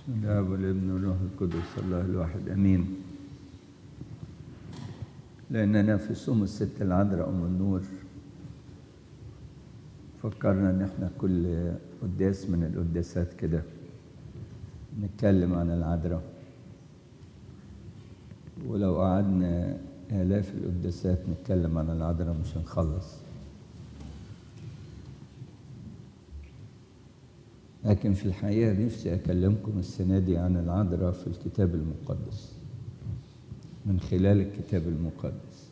الآب والابن والروح القدس الله الواحد أمين. لأننا في صوم الست العذراء أم النور فكرنا إن إحنا كل قداس من القداسات كده نتكلم عن العذراء، ولو قعدنا آلاف القداسات نتكلم عن العذراء مش هنخلص. لكن في الحقيقة نفسي أكلمكم السنة دي عن العذراء في الكتاب المقدس، من خلال الكتاب المقدس.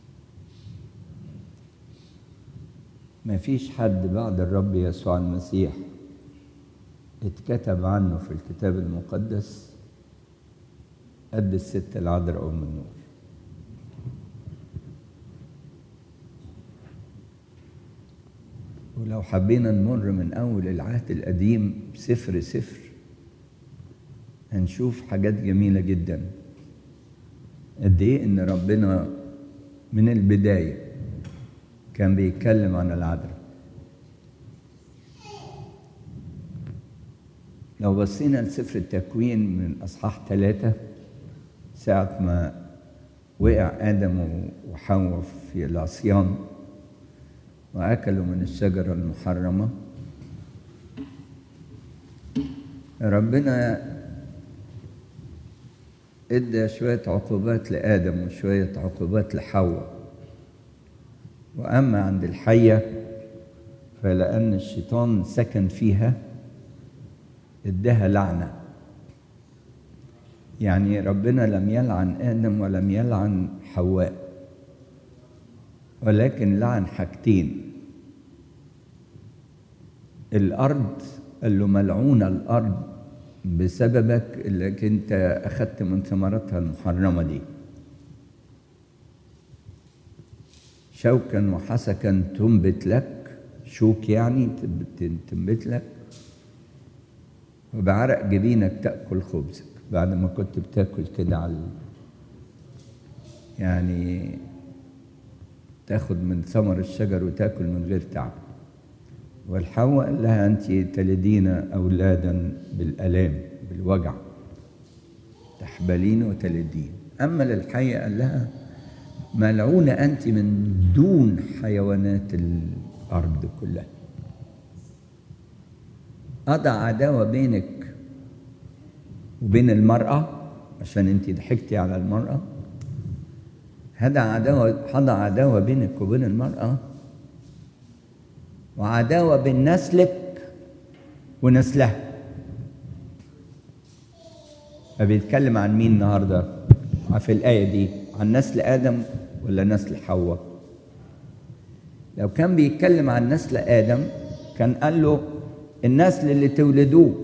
ما فيش حد بعد الرب يسوع المسيح اتكتب عنه في الكتاب المقدس قد الست العذراء أم النور. ولو حبينا نمر من أول العهد القديم سفر سفر هنشوف حاجات جميلة جدا، قد إيه إن ربنا من البداية كان بيتكلم عن العذراء. لو بصينا لسفر التكوين من أصحاح 3 ساعة ما وقع آدم وحواء في العصيان وأكلوا من الشجرة المحرمة، ربنا ادى شوية عقوبات لآدم وشوية عقوبات لحواء. وأما عند الحية فلأن الشيطان سكن فيها اداها لعنة. يعني ربنا لم يلعن آدم ولم يلعن حواء، ولكن لعن حاجتين. الأرض قال له ملعونة الأرض بسببك اللي انت أخذت من ثمرتها المحرمة دي. شوكا وحسكا تنبت لك، شوك يعني تنبت لك، وبعرق جبينك تأكل خبزك. بعد ما كنت بتاكل كده على يعني تاخد من ثمر الشجر وتاكل من غير تعب. والحواء قال لها أنت تلدين أولادا بالآلام بالوجع، تحبلين وتلدين. أما للحية قال لها ملعونة أنت من دون حيوانات الأرض كلها. أضع عداوة بينك وبين المرأة عشان أنت ضحكتي على المرأة. هذا عداوة بينك وبين المرأة، وعداوة بين نسلك ونسلها. فبيتكلم عن مين النهارده في الآية دي؟ عن نسل آدم ولا نسل حواء؟ لو كان بيتكلم عن نسل آدم كان قال له النسل اللي تولدوه،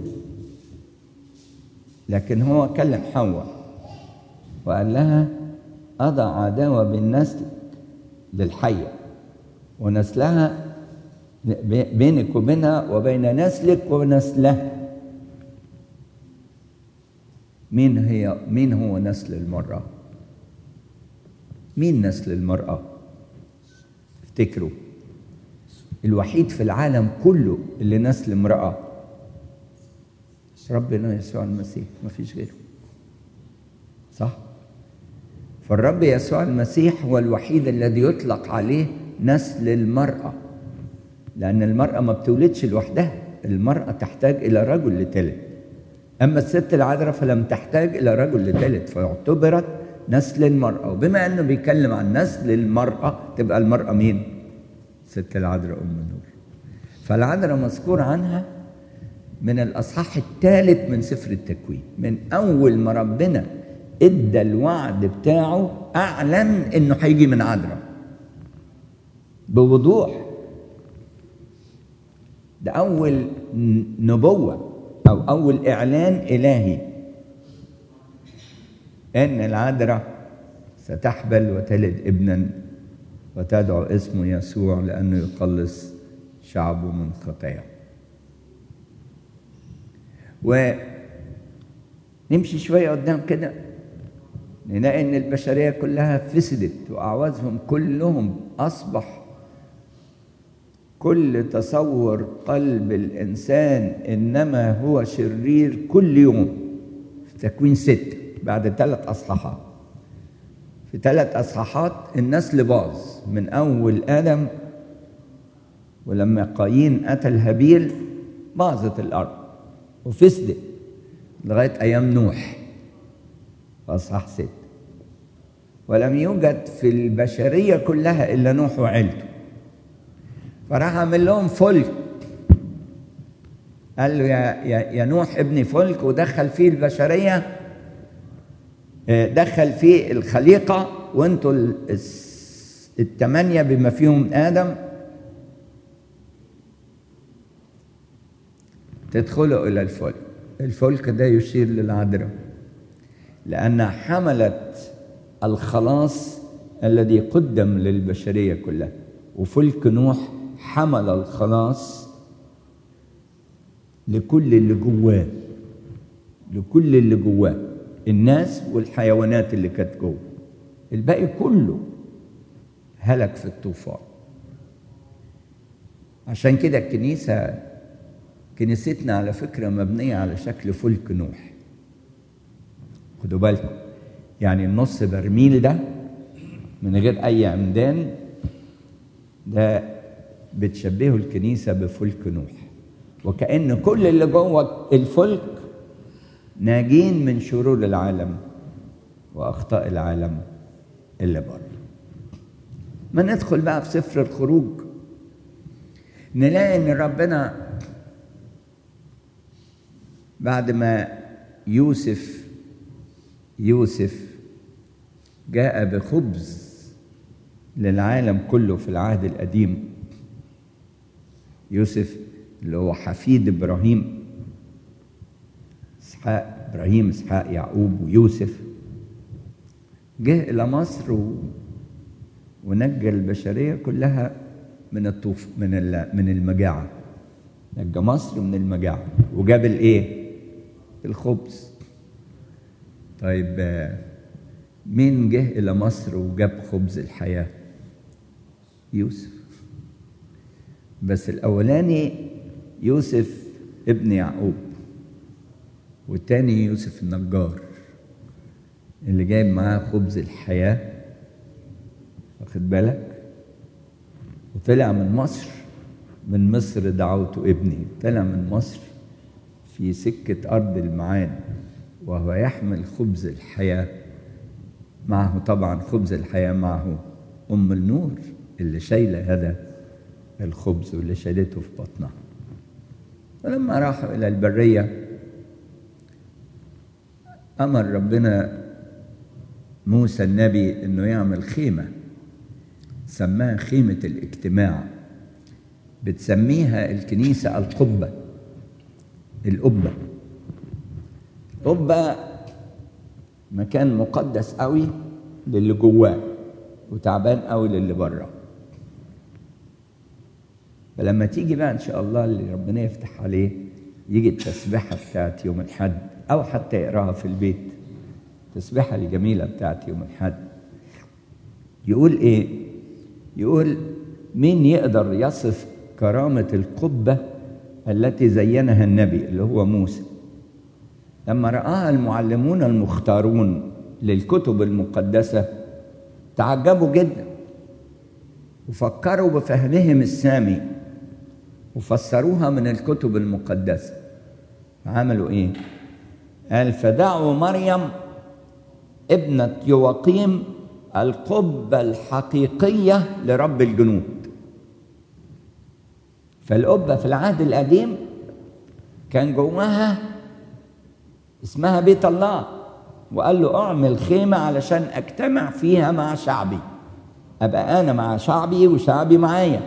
لكن هو كلم حواء وقال لها أضع عداوة بالنسل للحية ونسلها بينك وبينها وبين نسلك ونسلها. مين هو نسل المرأة؟ مين نسل المرأة؟ افتكروا، الوحيد في العالم كله اللي نسل امرأة ربنا يسوع المسيح، ما فيش غيره، صح؟ فالرب يسوع المسيح هو الوحيد الذي يطلق عليه نسل المرأة، لأن المرأة ما بتولدش لوحدها، المرأة تحتاج إلى رجل لتلد. أما الست العذراء فلم تحتاج إلى رجل لتلد، فاعتبرت نسل المرأة. وبما أنه بيتكلم عن نسل المرأة تبقى المرأة مين؟ الست العذراء أم النور. فالعذراء مذكور عنها من الأصحاح 3 من سفر التكوين. من أول ما ربنا ادى الوعد بتاعه أعلن إنه هيجي من عذراء بوضوح. ده أول نبوة أو أول إعلان إلهي إن العذراء ستحبل وتلد ابنا وتدعو اسمه يسوع لأنه يخلص شعبه من خطاياه. ونمشي شوية قدام كده نلاقي إن البشرية كلها فسدت وأعوازهم كلهم أصبح كل تصور قلب الإنسان إنما هو شرير كل يوم. تكوين 6 بعد 3 أصحاحات. في 3 أصحاحات النسل باظ من أول آدم، ولما قايين قتل هابيل باظت الأرض وفسدت لغاية أيام نوح في أصحاح 6. ولم يوجد في البشرية كلها إلا نوح وعيلته، فراح عمل لهم فلك. قال له يا نوح ابني فلك، ودخل فيه البشرية، دخل فيه الخليقة، وانتوا 8 بما فيهم آدم تدخلوا إلى الفلك. الفلك ده يشير للعذراء، لأنها حملت الخلاص الذي قدم للبشرية كلها. وفلك نوح حمل الخلاص لكل اللي جواه، لكل اللي جواه، الناس والحيوانات اللي كانت جوه. الباقي كله هلك في الطوفان. عشان كده كنيستنا على فكرة مبنية على شكل فلك نوح. خدوا بالكم، يعني النص برميل ده من غير أي عمدان ده بتشبهه الكنيسة بفلك نوح، وكأن كل اللي جوه الفلك ناجين من شرور العالم وأخطاء العالم اللي بره. ما ندخل بقى في سفر الخروج، نلاقي إن ربنا بعد ما يوسف جاء بخبز للعالم كله في العهد القديم. يوسف اللي هو حفيد إبراهيم، إبراهيم إسحاق يعقوب ويوسف، جه إلى مصر ونجى البشرية كلها من المجاعة. نجى مصر من المجاعة وجاب الإيه؟ الخبز. طيب مين جه إلى مصر وجاب خبز الحياة؟ يوسف. بس الأولاني يوسف ابن يعقوب، والتاني يوسف النجار اللي جايب معاه خبز الحياة، واخد بالك؟ وطلع من مصر، من مصر دعوته ابني. طلع من مصر في سكة أرض المعاد وهو يحمل خبز الحياة معه. طبعا خبز الحياة معه أم النور اللي شايلة هذا الخبز واللي شالته في بطنها. ولما راحوا إلى البرية أمر ربنا موسى النبي إنه يعمل خيمة، سماها خيمة الاجتماع. بتسميها الكنيسة القبة. القبة مكان مقدس قوي للي جواه وتعبان قوي للي بره. فلما تيجي بقى ان شاء الله اللي ربنا يفتح عليه يجي التسبيحة بتاعت يوم الحد، او حتى يقراها في البيت، التسبيحة الجميلة بتاعت يوم الحد، يقول ايه؟ يقول مين يقدر يصف كرامة القبة التي زينها النبي اللي هو موسى لما رآها المعلمون المختارون للكتب المقدسة؟ تعجبوا جدا وفكروا بفهمهم السامي وفسروها من الكتب المقدسة. عملوا ايه؟ قال فدعوا مريم ابنة يواقيم القبة الحقيقية لرب الجنود. فالقبة في العهد القديم كان جواها اسمها بيت الله، وقال له اعمل خيمة علشان اجتمع فيها مع شعبي، ابقى انا مع شعبي وشعبي معايا.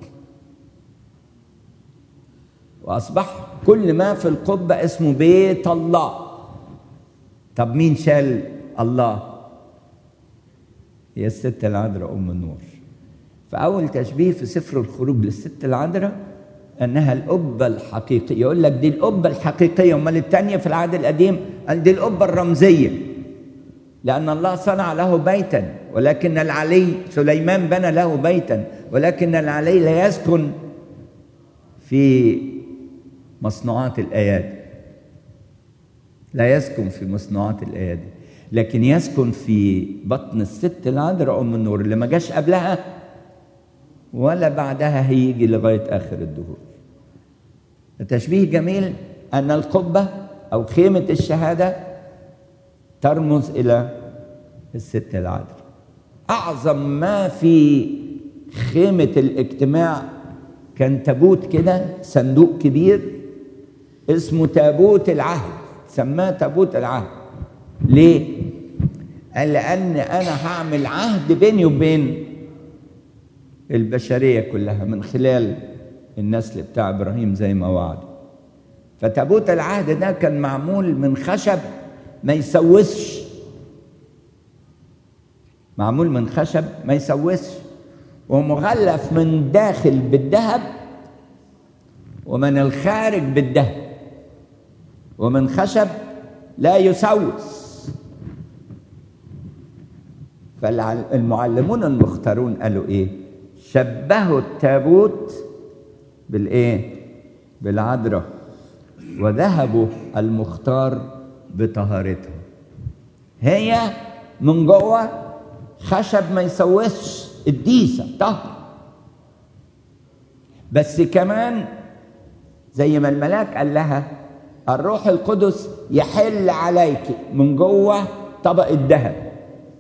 واصبح كل ما في القبة اسمه بيت الله. طب مين شال الله؟ هي الست العذراء ام النور. فاول تشبيه في سفر الخروج للست العذراء انها القبة الحقيقية. يقول لك دي القبة الحقيقية، امال الثانية في العهد القديم قال دي القبة الرمزية، لأن الله صنع له بيتا، ولكن العلي سليمان بنى له بيتا، ولكن العلي لا يسكن في مصنوعات الآيات. لا يسكن في مصنوعات الأيادي، لكن يسكن في بطن الست العذراء أم النور اللي ما جاش قبلها ولا بعدها، هيجي لغاية آخر الدهور. التشبيه جميل أن القبة أو خيمة الشهادة ترمز إلى الست العذراء. أعظم ما في خيمة الاجتماع كان تابوت كده، صندوق كبير اسمه تابوت العهد، سماه تابوت العهد. ليه؟ قال لأن أنا هعمل عهد بيني وبين البشرية كلها من خلال النسل بتاع إبراهيم زي ما وعدوا. فتابوت العهد ده كان معمول من خشب ما يسوسش، معمول من خشب ما يسوسش، ومغلف من داخل بالذهب ومن الخارج بالذهب، ومن خشب لا يسوس. فالمعلمون المختارون قالوا ايه؟ شبهوا التابوت بالايه؟ بالعذراء، وذهبوا المختار بطهارتها. هي من جوه خشب ما يسوسش، الديسه طهر، بس كمان زي ما الملاك قال لها الروح القدس يحل عليك من جوه طبق الذهب،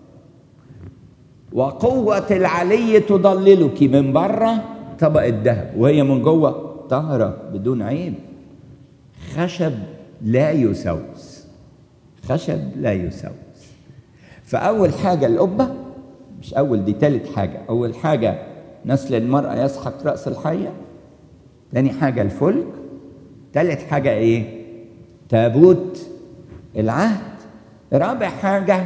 وقوة العلي تضللك من بره طبق الذهب، وهي من جوه طهرة بدون عيب. خشب لا يسوس، خشب لا يسوس. فأول حاجة القبة، مش أول، دي تالت حاجة. أول حاجة نسل المرأة يسحق رأس الحية، تاني حاجة الفلك، تالت حاجة إيه؟ تابوت العهد، رابع حاجة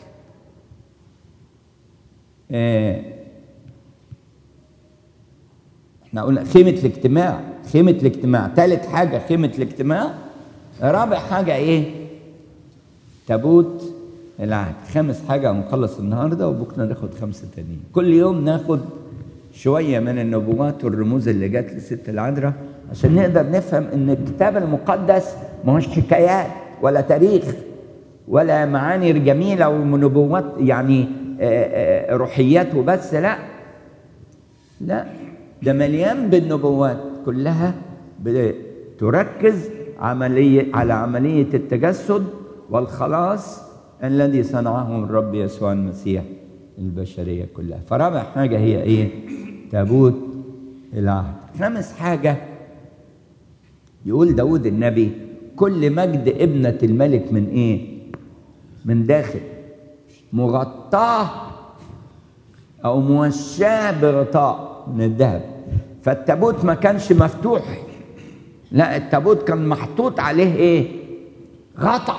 احنا قلنا خيمة الاجتماع، خيمة الاجتماع، تالت حاجة خيمة الاجتماع، رابع حاجة ايه؟ تابوت العهد. خامس حاجة هنخلص النهاردة، وبكرة ناخد 5 تانيين. كل يوم ناخد شوية من النبوات والرموز اللي جات للست العذراء عشان نقدر نفهم ان الكتاب المقدس ما هوش حكايات ولا تاريخ ولا معاني جميلة ونبوات يعني روحيات وبس، لا لا، ده مليان بالنبوات كلها بتركز على عملية التجسد والخلاص الذي صنعه الرب يسوع المسيح البشرية كلها. فرابع حاجة هي ايه؟ تابوت العهد. خامس حاجة يقول داود النبي كل مجد ابنة الملك من ايه؟ من داخل، مغطاه او موشاه بغطاء من الذهب. فالتابوت ما كانش مفتوح، لا، التابوت كان محطوط عليه ايه؟ غطا.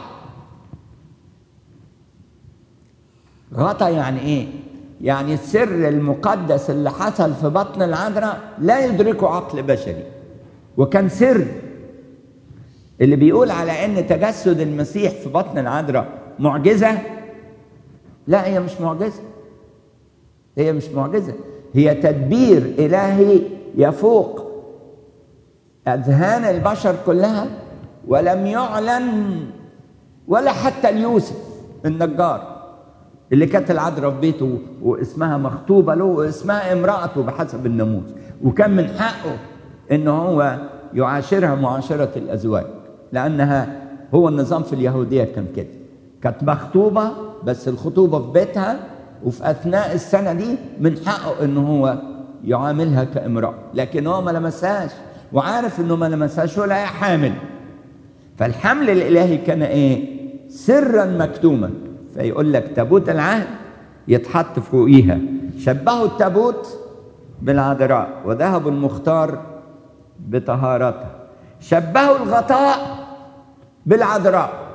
غطا يعني ايه؟ يعني السر المقدس اللي حصل في بطن العذراء لا يدركه عقل بشري، وكان سر. اللي بيقول على ان تجسد المسيح في بطن العذراء معجزة، لا، هي مش معجزة، هي مش معجزة، هي تدبير إلهي يفوق أذهان البشر كلها، ولم يعلن ولا حتى ليوسف النجار اللي كانت العذراء في بيته واسمها مخطوبة له واسمها امرأته بحسب الناموس، وكان من حقه إنه هو يعاشرها معاشرة الأزواج، لأنها هو النظام في اليهودية كان كده، كانت مخطوبة بس الخطوبة في بيتها، وفي أثناء السنة دي من حقه إنه هو يعاملها كامرأة، لكن هو ما لمسهاش وعارف إنه ما لمسهاش ولا هي حامل. فالحمل الإلهي كان إيه؟ سرا مكتوما. فيقول لك تابوت العهد يتحط فوقيها. شبهوا التابوت بالعذراء وذهبوا المختار بطهارتها. شبهوا الغطاء بالعذراء،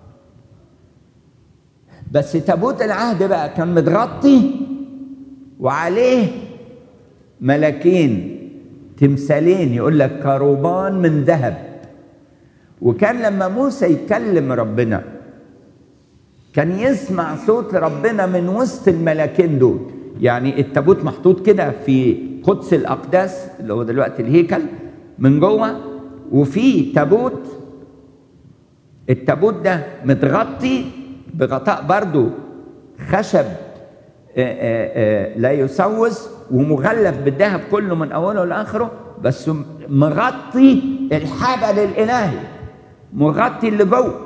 بس تابوت العهد بقى كان متغطي وعليه ملكين تمثالين، يقول لك كروبان من ذهب. وكان لما موسى يكلم ربنا كان يسمع صوت ربنا من وسط الملكين دول. يعني التابوت محطوط كده في قدس الأقداس اللي هو دلوقتي الهيكل من جوه، وفي تابوت التابوت ده متغطي بغطاء برضو خشب لا يسوس، ومغلف بالذهب كله من اوله لاخره، بس مغطي الحبل الالهي، مغطي اللي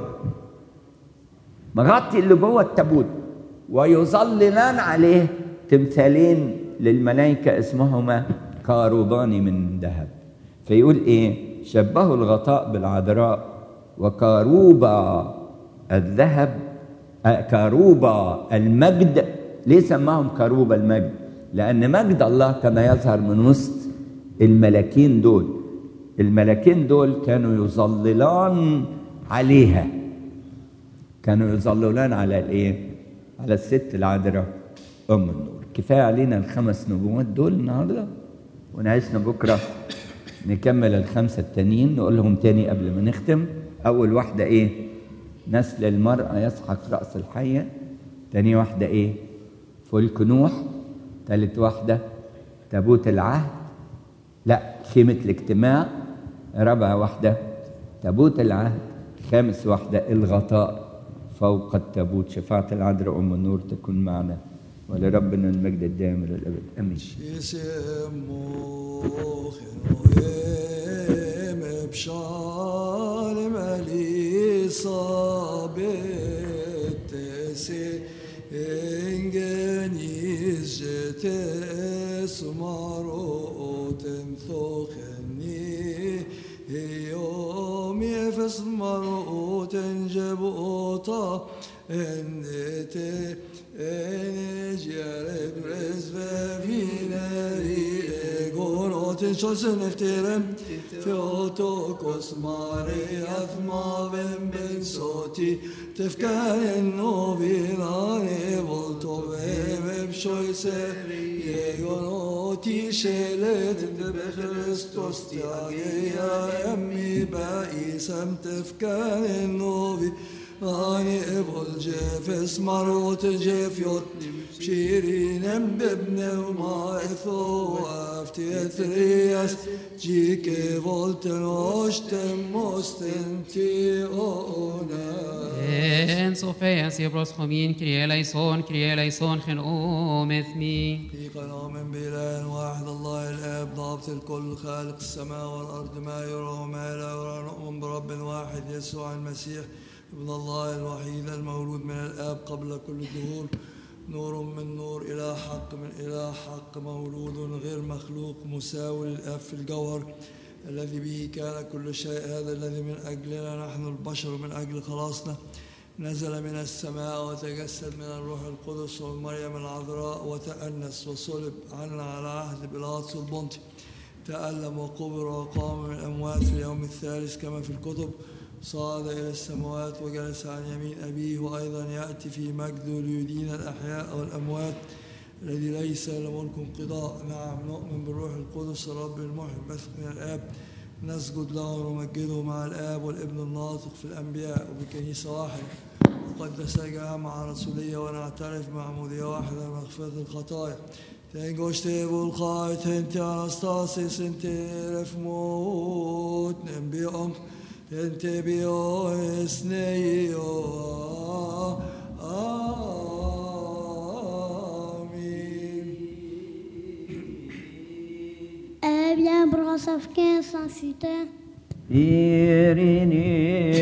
جوه التابوت. ويظللان عليه تمثالين للملائكه اسمهما كاروبان من ذهب. فيقول ايه؟ شبهوا الغطاء بالعذراء، وكاروبا الذهب كاروبا المجد. ليه سماهم كاروبا المجد؟ لأن مجد الله كان يظهر من وسط الملاكين دول. الملاكين دول كانوا يظللان عليها، كانوا يظللان على الايه؟ على الست العذراء أم النور. كفاية علينا ال5 نبوات دول النهارده، ونعيشنا بكرة نكمل ال5 التانيين، نقولهم تاني قبل ما نختم. أول واحدة إيه؟ نسل المرأة يسحق رأس الحية. تاني واحدة إيه؟ فلك نوح. تالت واحدة تابوت العهد، لا خيمة الاجتماع. رابع واحدة تابوت العهد. خامس واحدة الغطاء فوق التابوت. شفاعة العذراء أم النور تكون معنا، ولربنا المجد الدائم إلى الأبد. آمين. Çosun eftirem Theotokos Mariath Mavem Ben Soti Tefkaen Novirane Voltovem Ebshoise Yegonoti Shelet Be Christos Tiageya Emmi Baisam Tefkaen Novi Ani Ebol Jefes Marot Jefyot Shirinem Bebne Umaetho Aftietrias Jike Volten Oshtem Mostentiona En Sofia Sibros Homin Kyrie Leison خنقوم اثمي في قنام بإله واحد الله الآب ضابط الكل خالق السماء والأرض ما يرى وما لا يرى. نؤمن برب واحد يسوع المسيح ابن الله الوحيد المولود من الآب قبل كل الدهور، نور من نور، إله حق من إله حق، مولود غير مخلوق، مساوي للآب في الجوهر، الذي به كان كل شيء. هذا الذي من أجلنا نحن البشر من أجل خلاصنا نزل من السماء وتجسد من الروح القدس ومريم العذراء وتأنس وصلب عنا على عهد بيلاطس البنطي، تألم وقبر وقام من الأموات في اليوم الثالث كما في الكتب، صعد إلى السماوات وجلس عن يمين أبيه، وأيضا يأتي في مجد ليدين الأحياء والأموات الذي ليس له ملك انقضاء. نعم نؤمن بالروح القدس الرب المحيي البث من الآب، نسجد له ونمجده مع الآب والابن الناطق في الأنبياء، وبكنيسة واحدة مقدسة جامعة رسولية، ونعترف معمودية واحدة لمغفرة الخطايا. تنجوشتي بالخاي تنتي أنستاسيس انتي رفموت نبيهم تنتي بيو اسنيو Bien, brassaf 15 sans fuite. Irini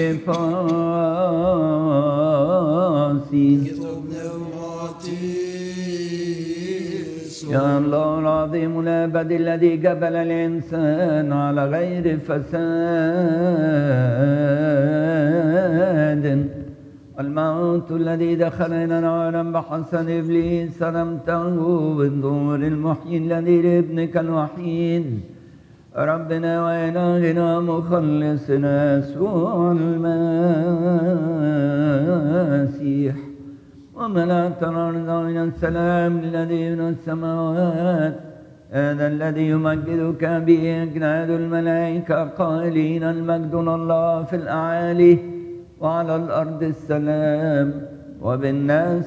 Fasi يا الله العظيم الأبد الذي جبل الإنسان على غير فساد، الموت الذي دخل إلى العالم بحسد إبليس رمته بالنور المحيي الذي لابنك الوحيد ربنا وإلهنا مخلصنا يسوع المسيح، وملأت الأرض من السلام الذي من السماوات، هذا الذي يمجدك به أجناد الملائكة قائلين المجد لله في الأعالي وعلى الأرض السلام وبالناس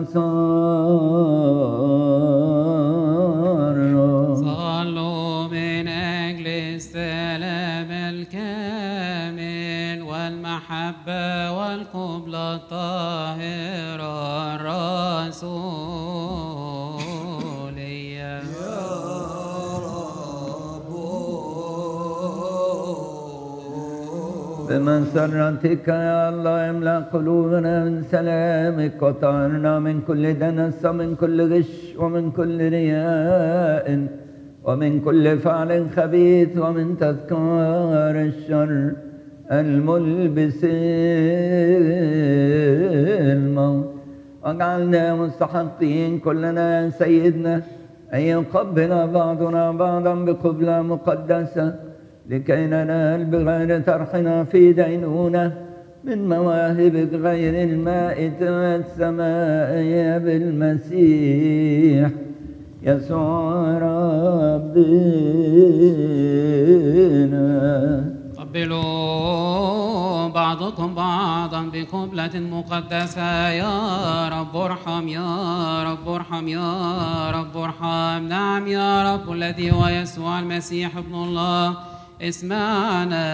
المسار. صلوا من أجل السلام الكامل والمحبة المحبة والقبلة الطاهرة الرسولية. بمسرتك يا الله املأ قلوبنا من سلامك وطهرنا من كل دنس ومن كل غش ومن كل رياء ومن كل فعل خبيث ومن تذكار الشر الملبس الموت. واجعلنا مستحقين كلنا يا سيدنا أن يقبل بعضنا بعضا بقبلة مقدسة لكي ننال بغير طرحنا في دينونة من مواهبك غير المائتة السمائية بالمسيح يسوع ربنا. قبلوا بعضكم بعضا بقبلة مقدسة. يا رب ارحم يا رب ارحم يا رب ارحم. نعم يا رب الذي هو يسوع المسيح ابن الله اسمعنا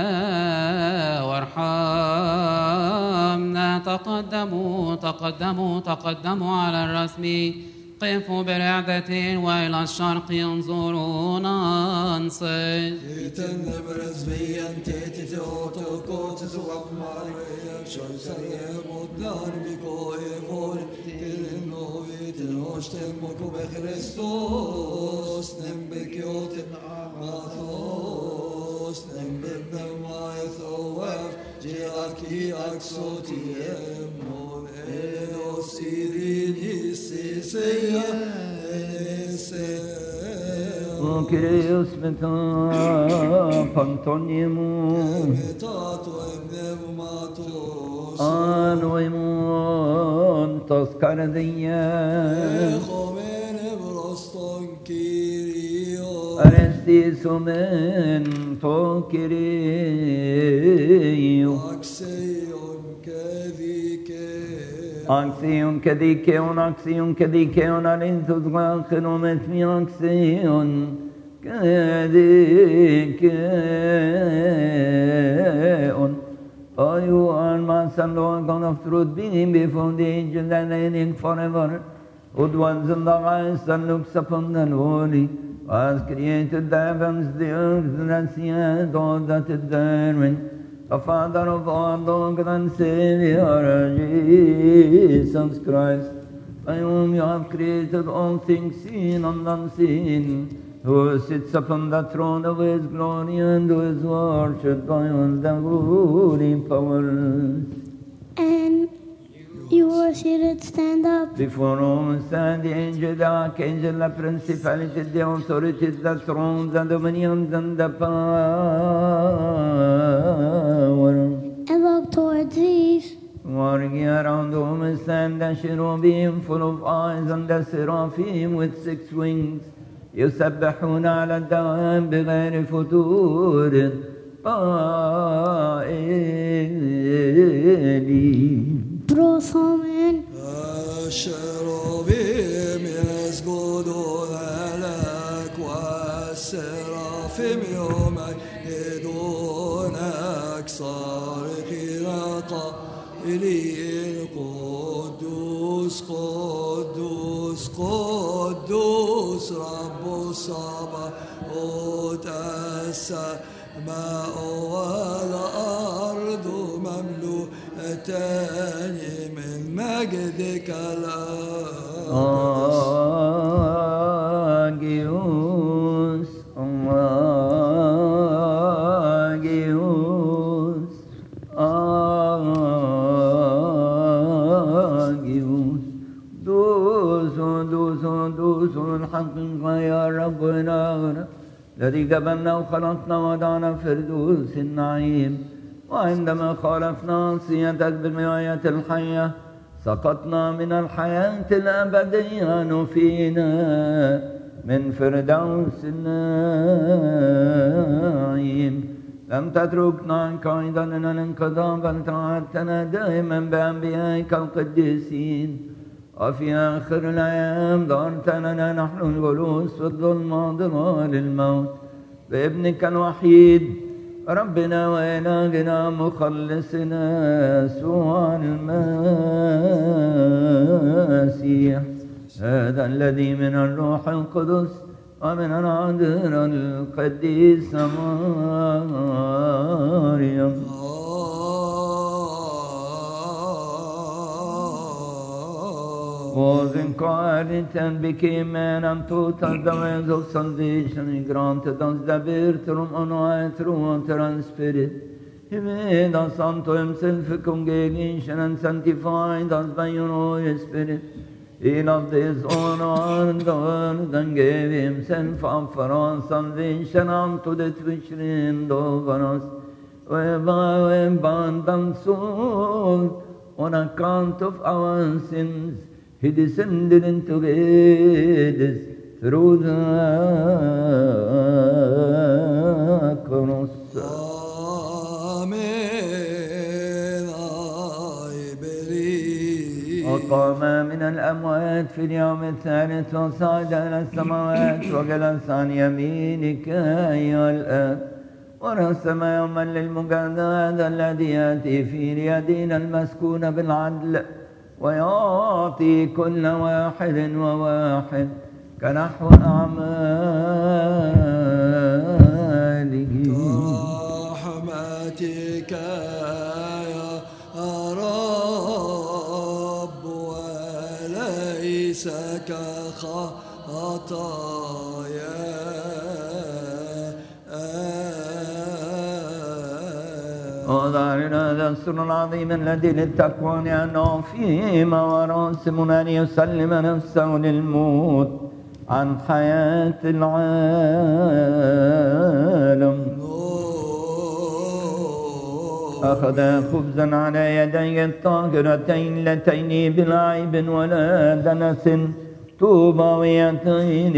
وارحمنا. تقدموا تقدموا تقدموا على الرسم. قفوا برعدة وإلى الشرق ينظرون أنصت. Kyrios Pantonimus Anoimon Toscardia Arestisumen Tokirio Axion Kadikeon Axion Kadikeon Alinthus Glanchenomet mi Axion Kadikeon. Oh, you are my son, Lord God of truth, being before the angels and reigning forever. Who dwells in the highest and looks upon the lowly, who has created the heavens, the earth, the sea, and all that is therein. The Father of our Lord and Savior, Jesus Christ, by whom you have created all things seen and unseen, who sits upon the throne of his glory and who is worshipped by all the holy powers. And you were seated, stand up. Before whom stand the angel, the archangel, the principalities, the authorities, the thrones, the dominions, and the power. And look towards these. Walking around whom stand the cherubim full of eyes and the seraphim with 6 wings. يسبحون على الدوام بغير فتور قائلين. Brosomen. الشرابيم يسجدون لك والسرافيم يمجدونك صارخين قائلين قدوس قدوس قدوس رب الصباوت السماء والأرض مملوءتان من مجدك Agios, Agios, Agios. دوس الحقيقة يا ربنا الذي قبلنا وخلقنا ودعنا فردوس النعيم. وعندما خالفنا عصيتك بالرعاية الحية سقطنا من الحياة الأبدية نفينا من فردوس النعيم. لم تتركنا قائدا لنا الانقضاء بل توعدتنا دائما بأنبيائك القديسين. وفي آخر الأيام ظهرت لنا نحن الجلوس في الظلمة ظلال الموت بابنك الوحيد ربنا وإلهنا مخلصنا يسوع المسيح، هذا الذي من الروح القدس ومن العذراء القديسة مريم was incarnate and became man and taught us the ways of salvation. He granted us the birth from on high through water and spirit. He made us unto himself a congregation and sanctified us by your Holy Spirit. He loved his own and the world and gave himself up for our salvation unto that which reigned over us. Whereby we abandoned soul on account of our sins, he descended into Hades through the cross. Amen. I believe. وقام من الأموات في اليوم الثالث وصعد إلى السماوات وجلس عن يمينك أيها الآب، ورسم يوما للمجازاة الذي يأتي في اليدين المسكون بالعدل، ويعطي كل واحد وواحد كنحو أعماله. رحمتك يا رب وليس كخطايا. وظهرنا هذا السر العظيم الذي للتقوى لأنه فيما وراسم أن يسلم نفسه للموت عن حياة العالم. أخذ خبزا على يدي الطاهرتين اللتين بلا عيب ولا دنس طوبويتين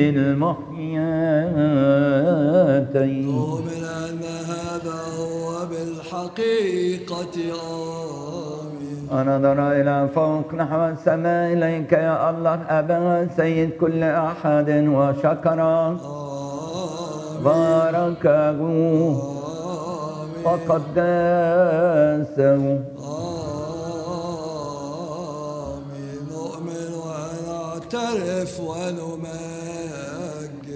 المحياتين. نؤمن أن هذا هو بالحقيقة آمين. ونظر إلى فوق نحو السماء إليك يا الله أبا سيد كل أحد وشكر باركه وقدسه. نؤمن ونعترف ونمجد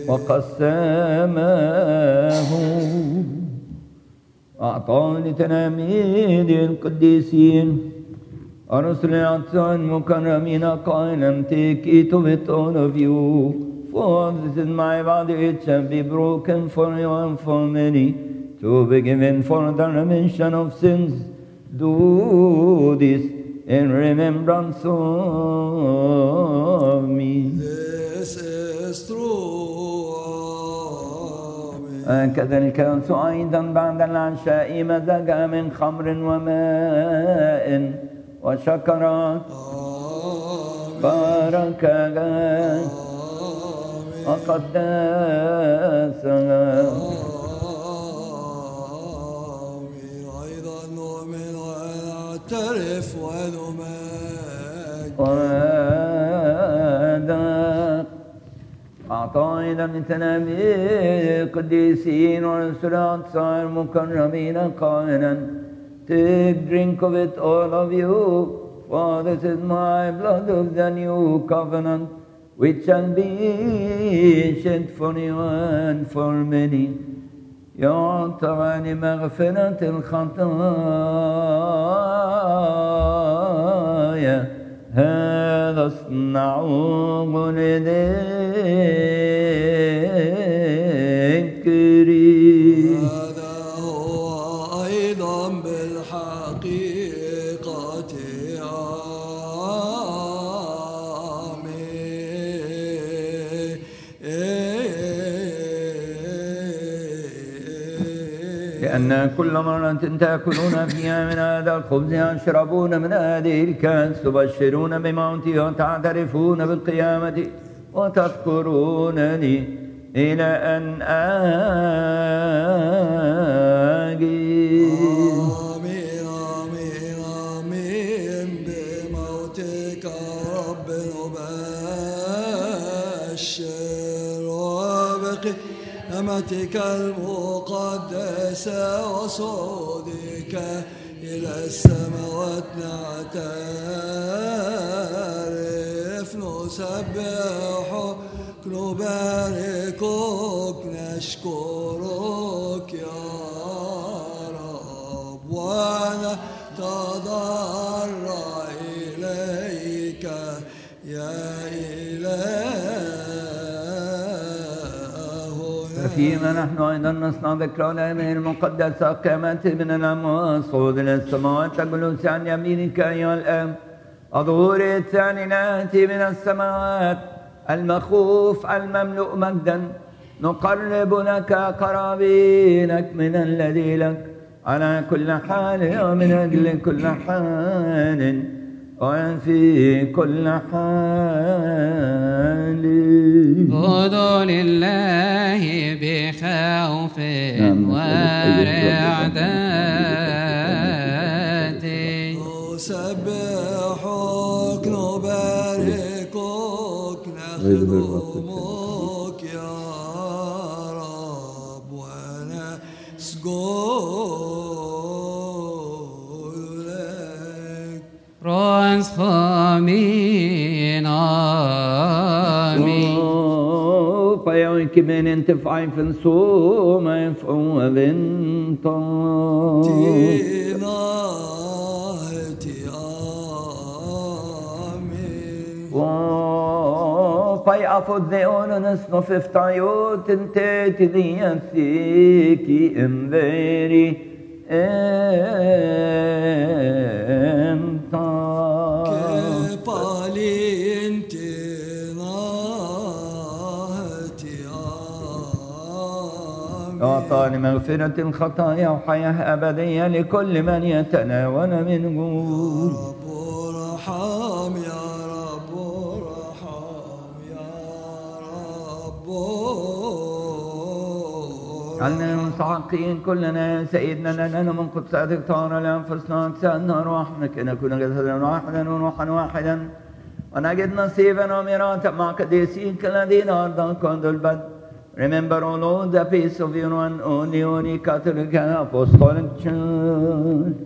وقسمه أعطاه لتلاميذ القديسين ورسل الأقصى المكرمين قائلا take it with all of you, for this is my body it shall be broken for you and for many to be given for the remission of sins. Do this in remembrance of me. This is true. هكذا الكأس أيضا بعد العشاء مزج من خمر وماء وشكر باركها وقدسها. أيضا نؤمن ونعترف ونمجد. وهذا أعطينا من تلاميذ القديسين ورسل الأقصى المكرمين قائلا take drink of it all of you, for this is my blood of the new covenant which shall be shed for you and for many. يعطى لمغفرة الخطايا. هذا اصنعوه لذكري. هذا هو أيضا بالحقيقة آمين. لأن كل مرة تأكلون فيها من هذا الخبز يشربون من هذه الكأس تبشرون بموتي وتعترفون بالقيامة وتذكرونني إلى أن آجي. آمين آمين آمين. بموتك رب نبشر وبقيامتك أمتك المقدسة وصعودك إلى السماوات نعترف نسبحك نباركك نشكرك يا رب ونتضرع إليك يا إلهنا. فيما نحن أيضا نصنع ذكرى الأيام المقدسة قيامته من الأموات صعود إلى السماوات جلوس عن يمينك أيها الآب الظهور الثاني نأتي من السماوات المخوف المملوء مجدا نقرب لك قرابينك من الذي لك على كل حال ومن أجل كل حال وفي كل حال. خذوا لله بخوف ورعدة نسبحك نباركك نخدمك يا رب ونسجد لك. رأس خامين آمين فيوك من انتفاع في الصوم يفعو بنطا تناهتي آمين فيأفو الذئون نصنف افتعيوت انتيت ذي يسيكي انذيري انتا كبالينتي أعطاني مغفرة الخطايا وحياة أبدية لكل من يتناول منه. رب ارحم يا رب ارحم يا رب علنا مستحقين كلنا سيدنا لنا من قدساتك طهر لأنفسنا أجسادنا أرواحنا نكون جسدا واحدا وروحا واحدا ونجد نصيبا وميراثا مع قديسيك الذين أرضاك منذ البدء. Remember, O Lord, the peace of your one only Holy Catholic and Apostolic Church.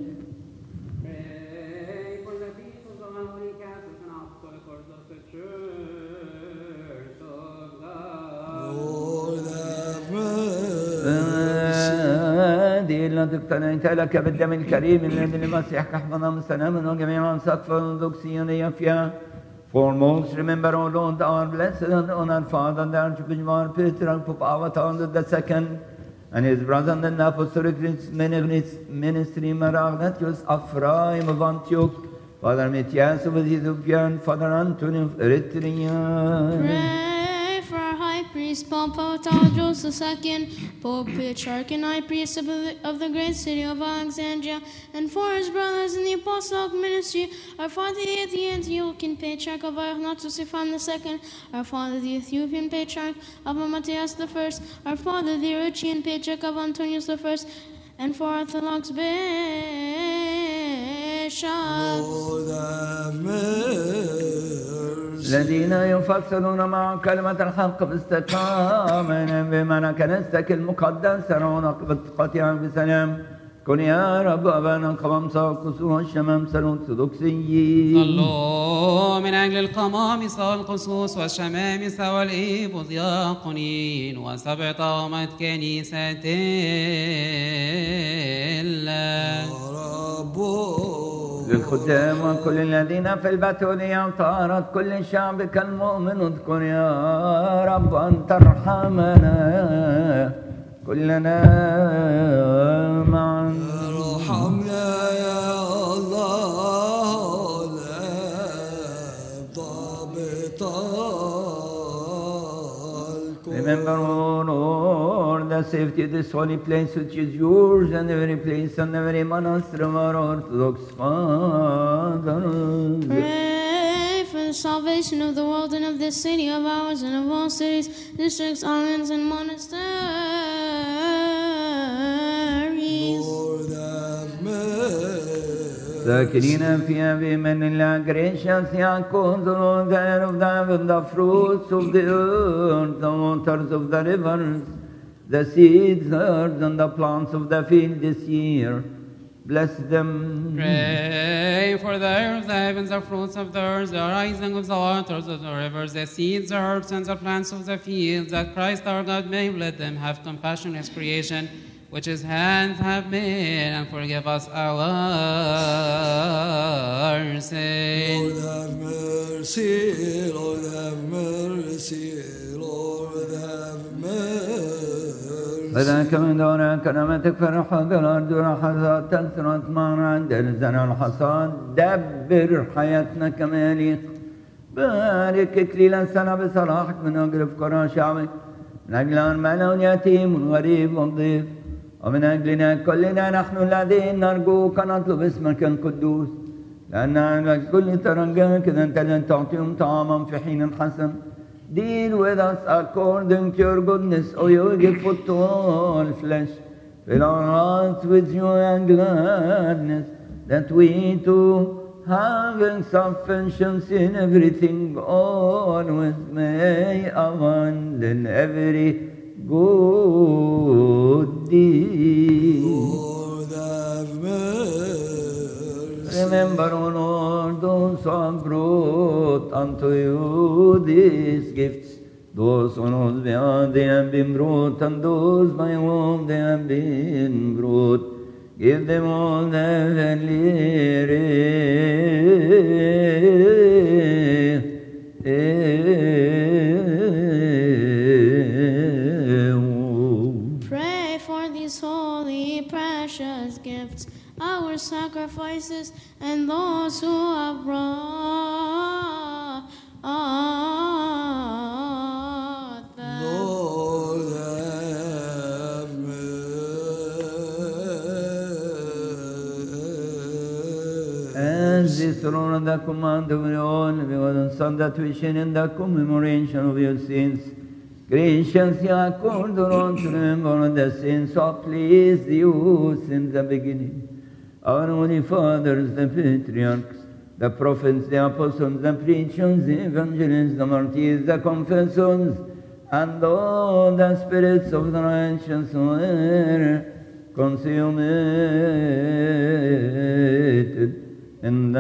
Pray for the peace of the Holy Catholic and Apostolic Orthodox Church of God. Lord have mercy. دي التي اقتنيت لك بالدم الكريم الذي لمسيحك احفظنا من سلام وجميع أنساك الأرثوذكسية فيها. Foremost, remember, O Lord, our blessed and honored Father, the Archbishop Peter Pope Avatar II, and his brother in the Apostolic Ministry, Maragnatius Ephraim of Antioch, Father Matthias of Ethiopia, Father Anthony of Eritrea. Pray for our High Priest, Pope Tadros II, Pope Patriarch and High Priest of the great city of Alexandria, and for his brothers in the Apostolic Ministry, our Father the Antiochian Patriarch of Ignatius II, our Father the Ethiopian Patriarch of Matthias I, our Father the Eritrean Patriarch of Antonius I, and for Orthodox bishops. Lord have mercy. الذين يفسرون مع كلمة الحق باستقامة بمعنى كنيستك المقدسة رونق باتقاطها بسلام. كن يا رب أبانا قمامسة وقصوها الشمامسة الأرثوذكسيين. صلوا من أجل القمامسة والقصوص والشمامسة والإبوذياقنين وسبع طامات كنيسة الله. للخدام وكل الذين في البتولية طارت كل الشعب كالمؤمن اذكر يا رب أن ترحمنا كلنا معا. ارحمنا يا الله ضابط Remember, O Lord, the safety of this holy place which is yours, and every place and every monastery of our Orthodox fathers. Pray for the salvation of the world and of this city of ours and of all cities, districts, islands, and monasteries. Lord have mercy. ساكنين فيها بمن الله. Gracious Yaakov, the Lord God of David, the fruits of the earth, the waters of the rivers, the seeds, herbs, and the plants of the field this year. Bless them. Pray for the air of the heavens, the fruits of the earth, the rising of the waters of the rivers, the seeds, the herbs, and the plants of the fields, that Christ our God may let them have compassion on his creation, which his hands have made, and forgive us our sins. Lord have mercy, Lord have mercy, Lord have mercy. فذاك من دون كرامتك فرح بالأرض والحصاد تنثر أطماعنا عند الزرع الحصاد. دبر حياتنا كما يليق. بارك إكليل السنة بصلاحك من أجل فقراء شعبك، من أجل أرملة واليتيم والغريب والضيف، ومن أجلنا كلنا نحن الذين نرجوك نطلب اسمك القدوس، لأن الكل ترجاك إذا أنت لن تعطيهم طعاما في حين حسن. Deal with us according to your goodness, O you give food to all flesh. Fill our hearts with joy and gladness, that we too, having sufficiency in everything, always may abound in every good deed. Lord have mercy. Remember, O Lord, those who have brought unto you these gifts, those on whose behalf they have been brought, and those by whom they have been brought. Give them all the Pray for these holy, precious gifts, our sacrifices, and those who have brought them. Lord have mercy. As this Lord, the command of all, because Son, that we share in the commemoration of your sins, graciously accord, O Lord, to remember the sins of pleased you since the beginning. Our holy fathers, the patriarchs, the prophets, the apostles, the preachers, the evangelists, the martyrs, the confessors, and all the spirits of the righteous who were consummated in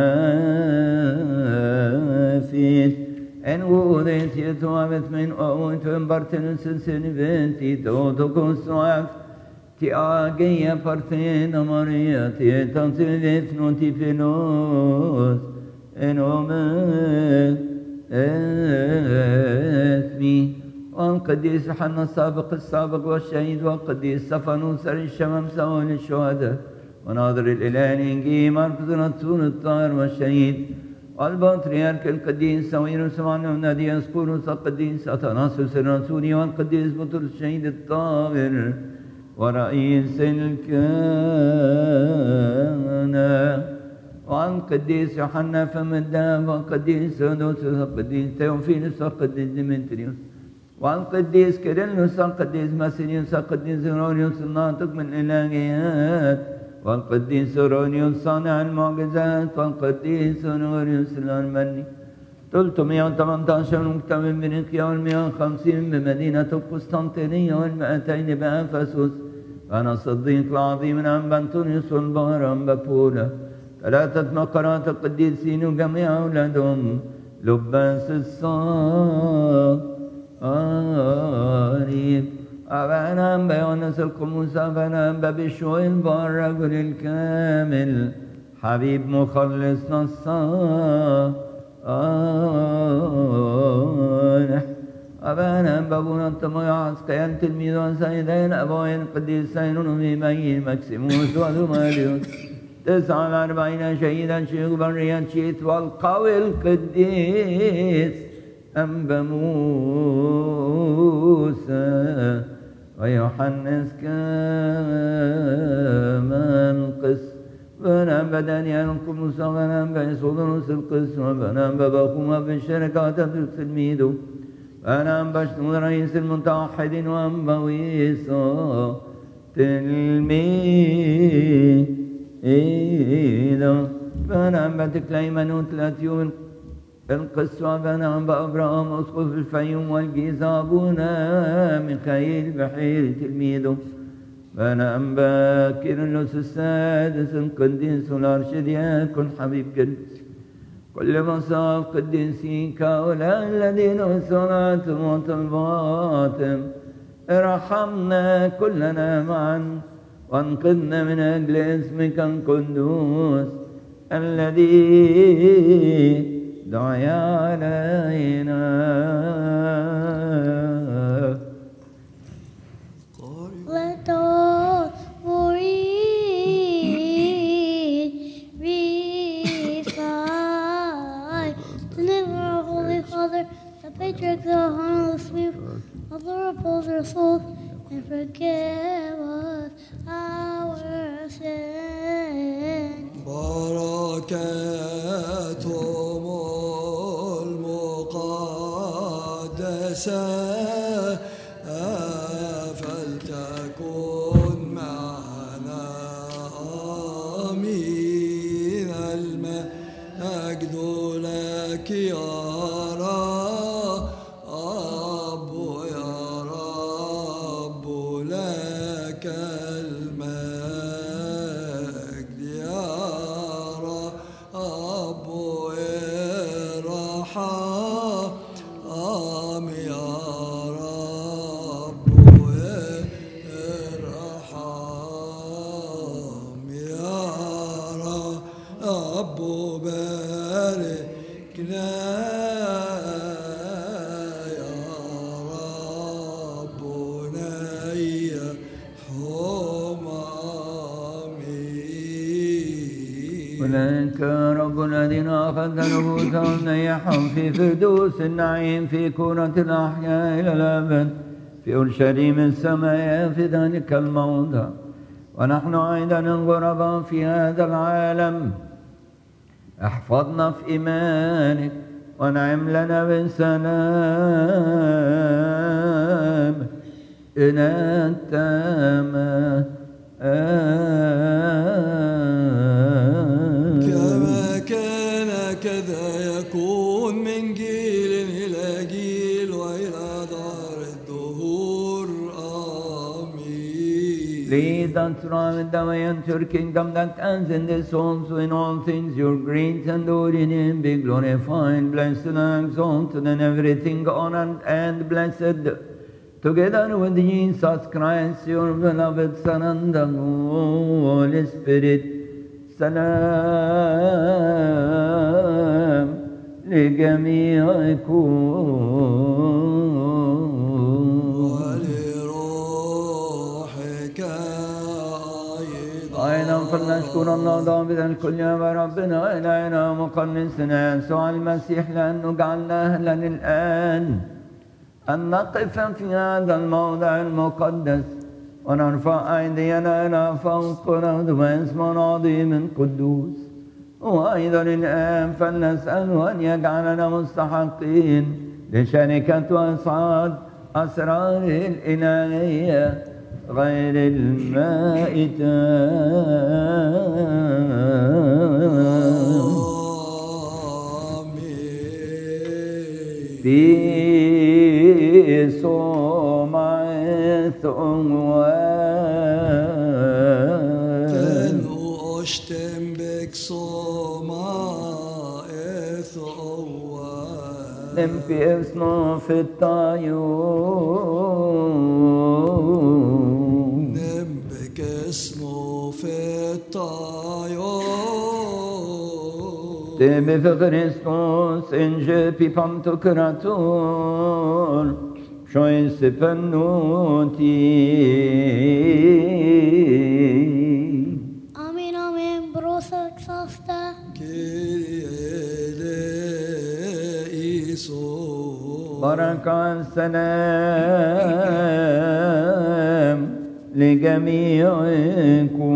the faith, and who they to have it men own to impartenance and siniventi, to construct. Ti ageia partena Maria, ti etantivet noti penos, en omen اسمي. والقديس حنا السابق والشهيد، والقديس صفانوس الشمام سوال الشهداء، وناظر الإله الإنجيل مركز الرسول الطاهر والشهيد، والبطريرك القديس سويرس معنا ونادياس كوروس القديس أثناسوس الرسولي، والقديس بطرس الشهيد الطاهر، ورئيس الكهنة، والقديس يوحنا فم الدهب، والقديس ثيودوسوس، والقديس تيوفيلوس، والقديس ديمتريوس، والقديس كيرلس، والقديس ماسينيوس، والقديس هيرونيوس الناطق من الإلهيات، والقديس هيرونيوس صانع المعجزات، والقديس هيرونيوس الأرمني. 318 مكتب بنقيا، وال150 بمدينة القسطنطينية، وال200 بأفسس. أنا الصديق العظيم أنبا أنطونيوس والبهر أنبا بولا، 3 مقرات القديسين وجميع أولادهم، لباس الصالب. أبانا أنبا يونس القموس، أبانا أنبا بشوي البار الرجل الكامل، حبيب مخلصنا الصالح. أبانا بابونا الطميعس كيان تلميذ وسيدين أبوين قديسين ونميمين مكسيموس وذماليوس، 49 شهيدا شيخ بريان شيت، والقوي القديس أنبا موسى ويوحنس كمان قس، فنام دانيال القمص، ونام بيسودنوس القس، ونام بباقوما بالشركة تلميذه، ونام بشتون رئيس المتوحدين، وأنبويسو تلميذه، فنام بتكليمنوت الأتيوم القسوة بنعم بأبرام أسقف الفيوم والجيزة أبونا ميخائيل بحير تلميذه بنعم بكيرلس السادس القديس الأرشدياكون حبيب قدس كل مصاف قديسيك هؤلاء الذين صلاتهم وطلباتهم ارحمنا كلنا معا وانقذنا من أجل اسمك القدوس الذي دعي علينا. Let all recite the name of our Holy Father, the Patriarch, the Honor, the Sleep, of the repose our souls, and forgive us our sins. بركاتهم المقدسة فلتكن معنا آمين. المجد لك يا رب يا رب لك المجد يا رب ارحم يا رب ارحم يا رب باركنا يا رب نيحهم آمين. أولئك رب الذين أخذ نفوسهم نيحهم في فردوس النعيم في كرة الأحياء إلى الأبد في أورشليم السماء في ذلك الموضع. ونحن أيضا الغرباء في هذا العالم احفظنا في إيمانك وانعم لنا بالسلام إلى التمام. كما كان كذا يكون من جيل إلى جيل وإلى دار الدهور آمين. Lead us throughout the way into your kingdom that ends in this world, so in all things your great and holy name be glorified, blessed and exalted, and everything honored and blessed, together with Jesus Christ, your beloved Son, and the Holy Spirit. سلام لجميعكم ولروحك أيضا فلنشكر الله ضابط الكل يا ربنا إلهنا مقدسنا يسوع المسيح لأنه جعلنا أهلا الآن أن نقف في هذا الموضع المقدس ونرفع أيدينا إلى فوق ونهدم اسم عظيم قدوس. وأيضا الآن فلنسأله أن يجعلنا مستحقين لشركة وإسعاد أسرار الإلهية غير المائتة في صومع ثوان كانوا أشتم بك صومع ثوان نم في اصناف الطيور نم بك صنوف الطيور تبي في Kristus انجي بي pantokrator شويس فنوتي. Amen, amen, brosa exhausta. بركة السلام لجميعكم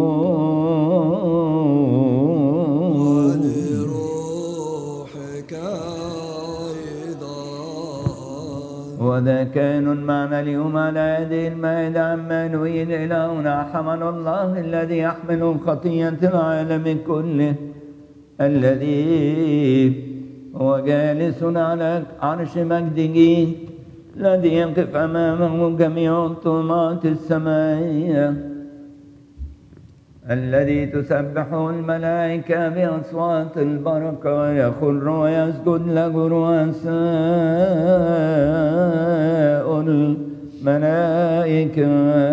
ولروحك أيضا. وذا كان معنا اليوم على هذه المائدة عمانويل إلهنا حمل الله الذي يحمل خطية العالم كله الذي هو جالس على عرش مجده الذي يقف أمامه جميع الطغمات السمائية، الذي تسبحه الملائكة بأصوات البركة، يخر ويسجد له رؤساء الملائكة.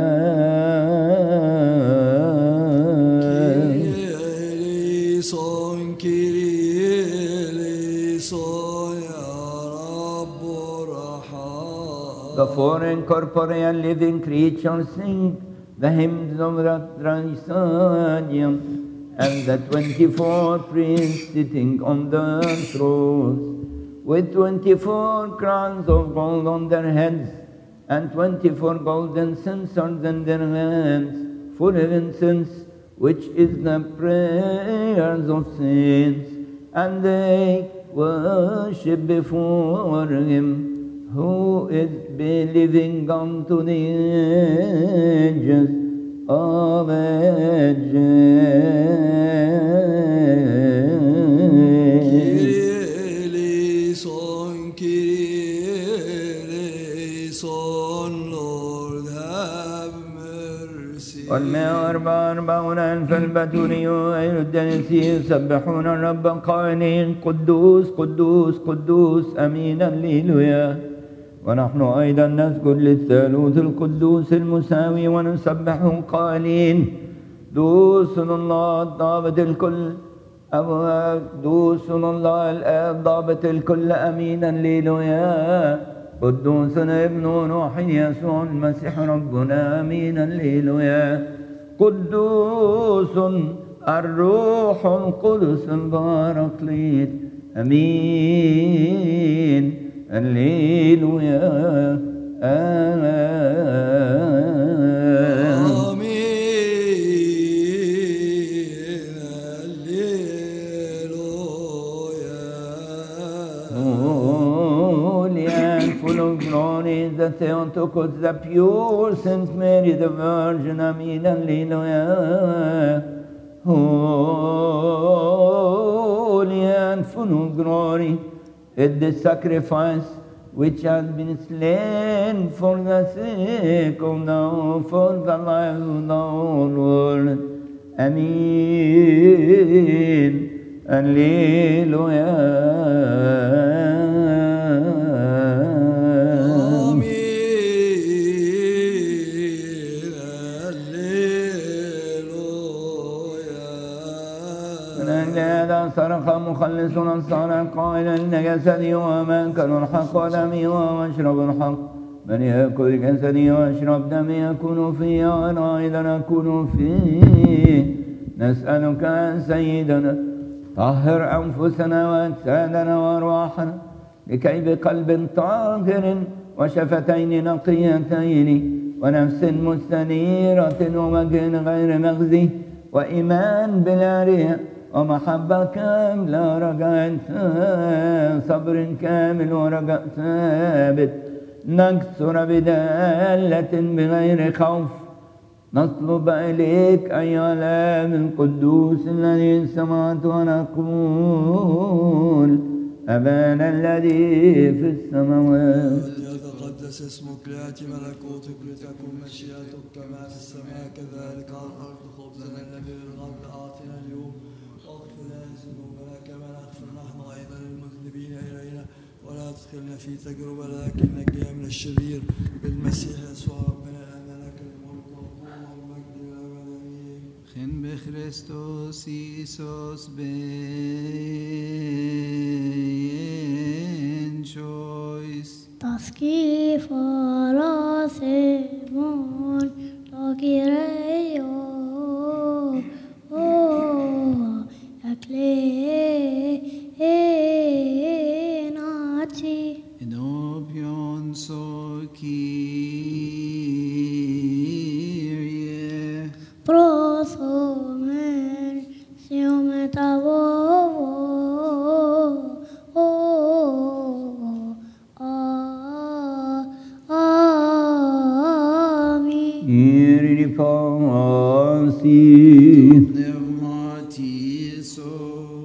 The four incorporeal living creatures sing the hymns of Radrasaniam, and the 24 priests sitting on the thrones, with 24 crowns of gold on their heads, and 24 golden censers in their hands, full of incense, which is the prayers of saints, and they worship before him who is believing unto the ages of ages. Lord have mercy. والمائة 44,000 البتولي غير الدنس يسبحون الرب قائلين قدوس قدوس قدوس أمين الليلويا. ونحن أيضا نسجد للثالوث القدوس المساوي ونسبحه قائلين دوس الله ضابط الكل، دوس الله الآب ضابط الكل أمين الليلويا. قدوس ابن روح يسوع المسيح ربنا أمين الليلويا. قدوس الروح القدس البارقليت أمين الليلويا. The Theotokos, the pure Saint Mary, the Virgin, Amen, Alleluia. Holy and full of glory is the sacrifice which has been slain for the sake of for the life of the whole world. Amen, Alleluia. صرخ مخلصنا الصالح قائلا إن جسدي وماكل الحق ودمي واشرب الحق، من يأكل جسدي واشرب دمي يكون فيه وأنا أيضا أكون فيه. نسألك يا سيدنا طهر أنفسنا وأجسادنا وأرواحنا لكي بقلب طاهر وشفتين نقيتين ونفس مستنيرة ووجه غير مخزي وإيمان بلا رياء ومحبة كاملة رجاء صبر كامل ورجاء ثابت نكسر بدالة بغير خوف نطلب إليك أيها الآب القدوس الذي سمعت ونقول أبانا الذي في السماوات يتقدس اسمك ليأتي ملكوتك لتكن مشيئتك كما في السماء كذلك على الأرض. خبزنا الذي للغد أعطنا اليوم واغفر لنا ذنوبنا كما نغفر نحن أيضا للمذنبين إلينا ولا تدخلنا في تجربة لكن نجينا من الشرير بالمسيح يسوع ربنا لأن لك الملك والقوة والمجد الأبدي. خن بخريستوس إيسوس بين شويس Taski fara semon takireyo akle enati enopion so Kyrie prosomen siometavo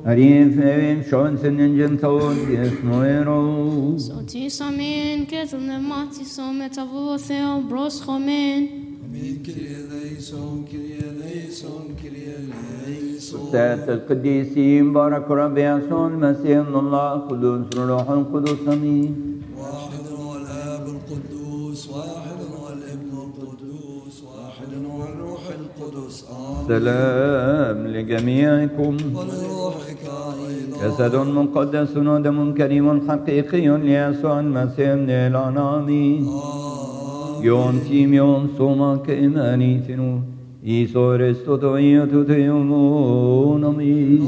Arif evim şonsen incin tavod yesmoero. Sotis amen, ketel nemati somet avulotheo bros chomen. Amen. Kyrie eleison, Kyrie eleison, Kyrie eleison. سادة القديسين بارك ربي يسوع المسيح من الله القدوس والروح القدس امين. واحد هو الآب القدوس، واحد هو الابن القدوس، واحد هو الروح القدس. آمين. سلام لجميعكم. ولروحك أيضا. جسد مقدس ودم كريم حقيقي ليسوع المسيح من الأنامين. يون تيميون سوما كإيماني تنو إيسو رستو تويو تيومون أمين.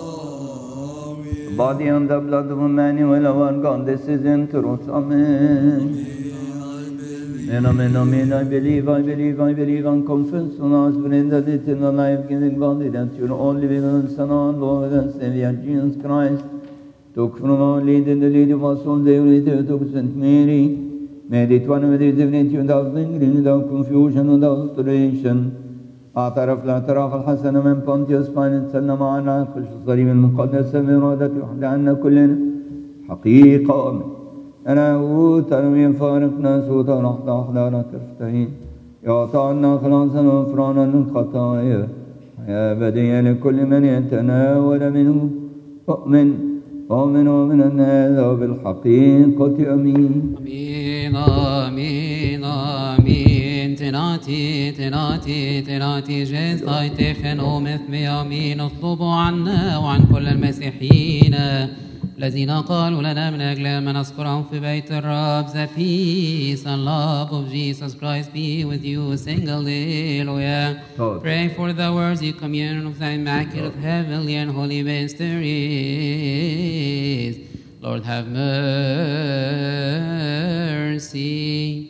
Body and the blood of Emmanuel our God, this is in truth. Amen. Amen, amen. I believe and confess on us in the eternal life-giving body that your only begotten Son, our Lord and Savior Jesus Christ, took from our lead in the lead of us all day later took St. Mary, made it one with his divinity without lingering, without confusion, without alteration. اعترف الاعتراف الحسن من بونتيوس بايلات سلم معنا خش الصليب المقدس بإرادته وحده عنا كلنا حقيقة أنا وتنوين فارقنا سوطا نحن أحضانا كفتين يعطانا خلاصا وغفرانا للخطايا حياة أبدية لكل من يتناول منه أؤمن من هذا بالحقيقة أمين. آمين آمين آمين. تناتي جيز خايتخن ومثمي آمين. اطلبوا عنا وعن كل المسيحيين الذين قالوا لنا من أجل ما نذكرهم في بيت الرب. The peace and love of Jesus Christ be with you. Sing Alleluia. Pray for the worthy communion of the Immaculate Heavenly and Holy Mysteries. Lord have mercy.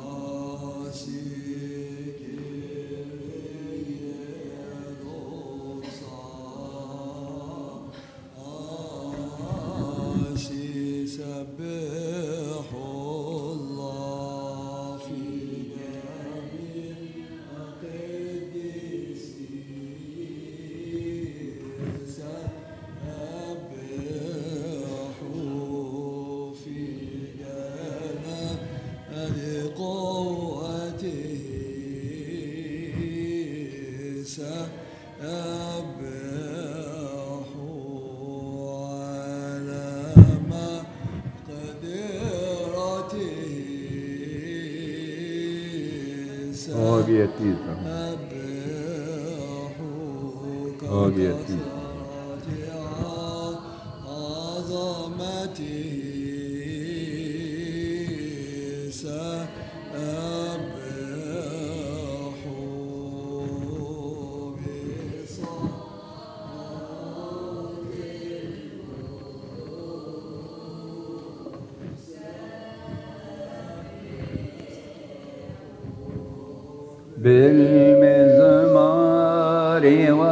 بالمزمار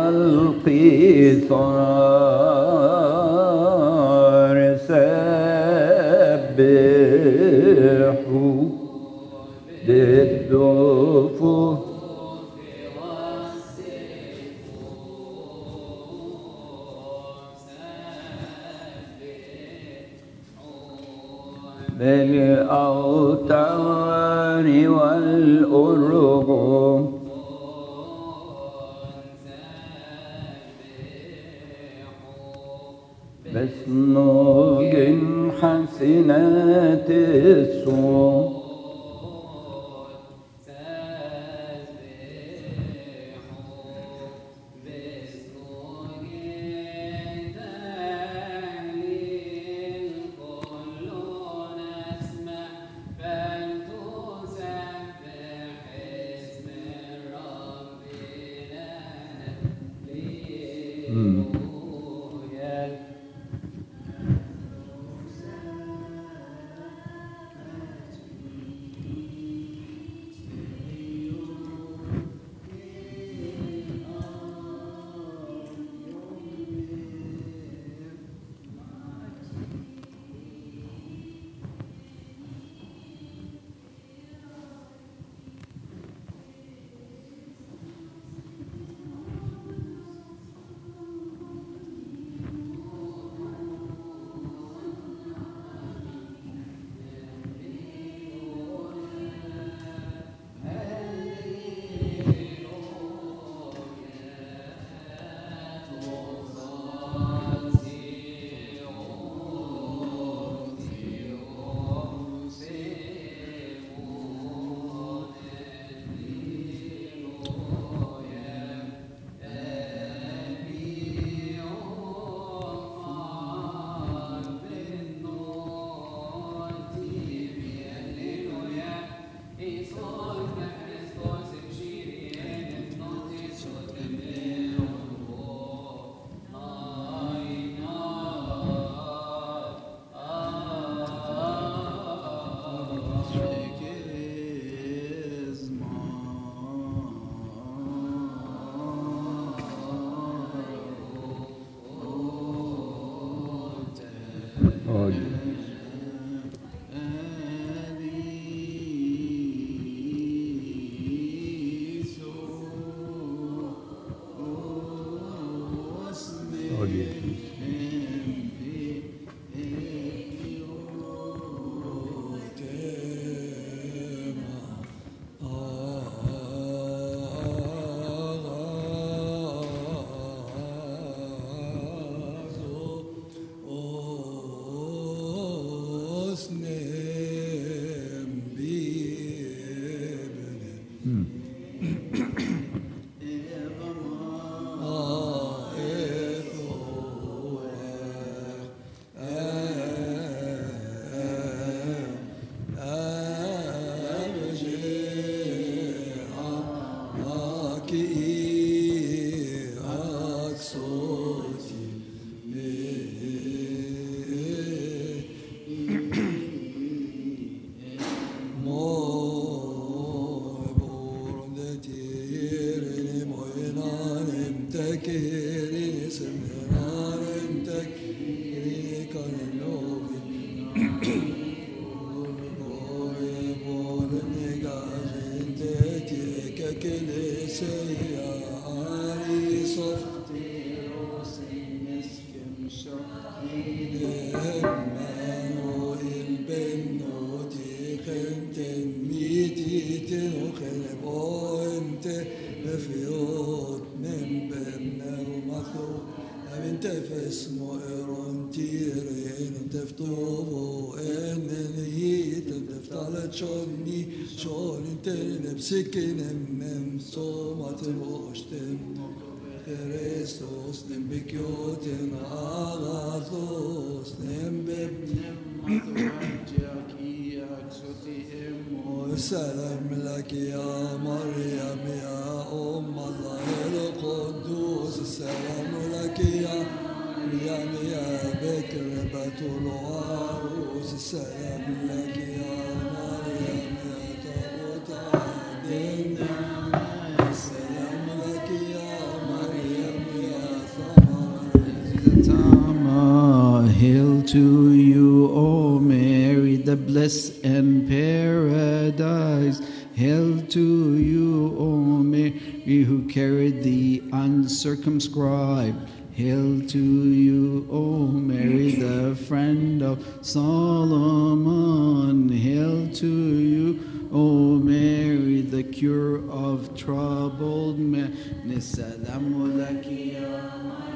والقيثار سبحوا بالدفوف بالأوتار والأرغم بسنوج حسنات الصوم Kristus, nem bekjoten agathos, nem والسلام لك يا مريم يا أم الله القدوس السلام لك يا مريم يا بكر بتول العروس السلام لك يا مريم يا تابوت عهدنا السلام لك يا مريم يا ثمر Hail to you, O Mary, the bliss and paradise. Hail to you, O Mary, who carried the uncircumscribed. Hail to you, O Mary, the friend of Solomon. Hail to you, O Mary, the cure of troubled men. Salamu laki ya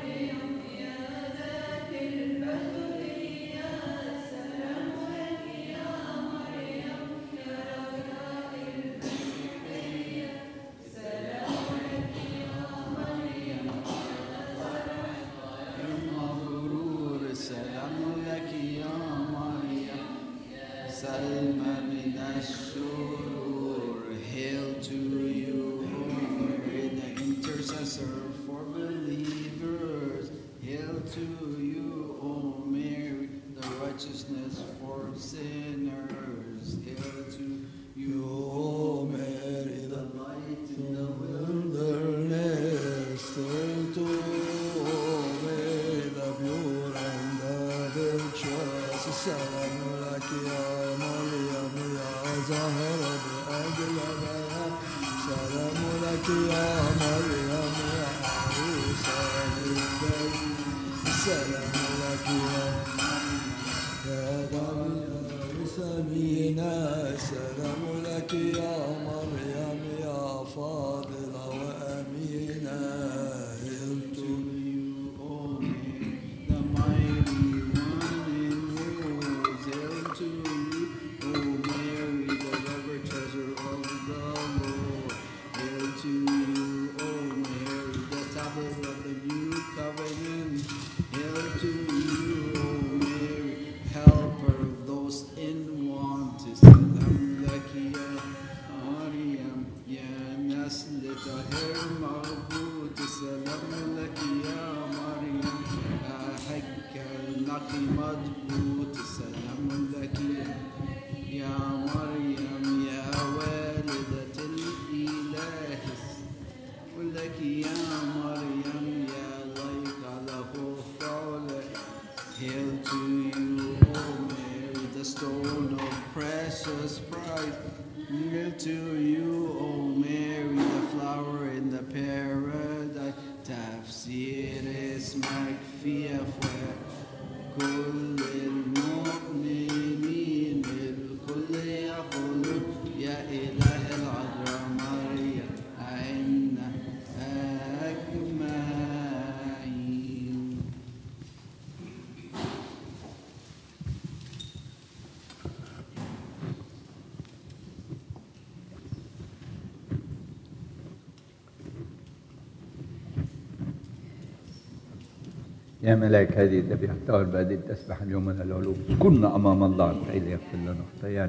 يا ملاك هذه الذبيحة الطاهر هذه التسبح اليوم من العلوم كنا أمام الله كي يغفر لنا خطايانا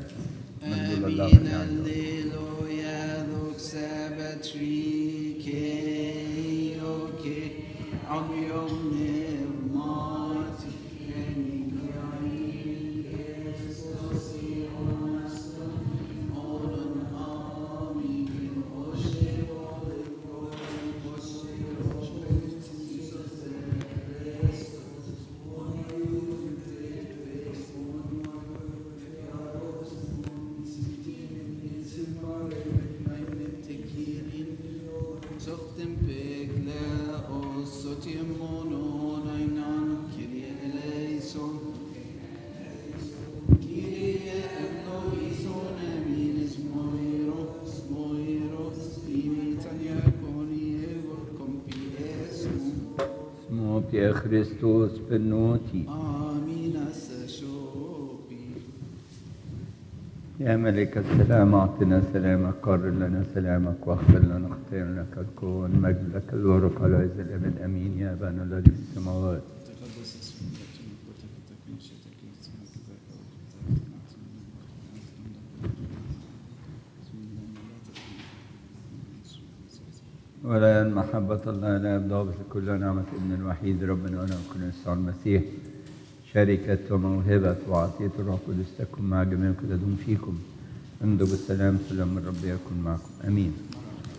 من دون الله Soften pekle och så till monon يا خريستوس بنوتي. آمين سشوقي. يا ملك السلام أعطنا سلامك، قرر لنا سلامك واغفر لنا خطايانا لك الكون، مجد لك الورق على عز الأبد. أمين. يا أبانا الذي في السماوات. تقدس اسمك، تكن مشيئتك ولا محبة الله لا يبدأ كل نعمة ابن الوحيد ربنا ونعم كل يسوع المسيح، شركة وموهبة وعطية الروح القدس تكن مع جميعكم تدوم فيكم. امضوا بالسلام، سلام الرب يكن معكم. امين.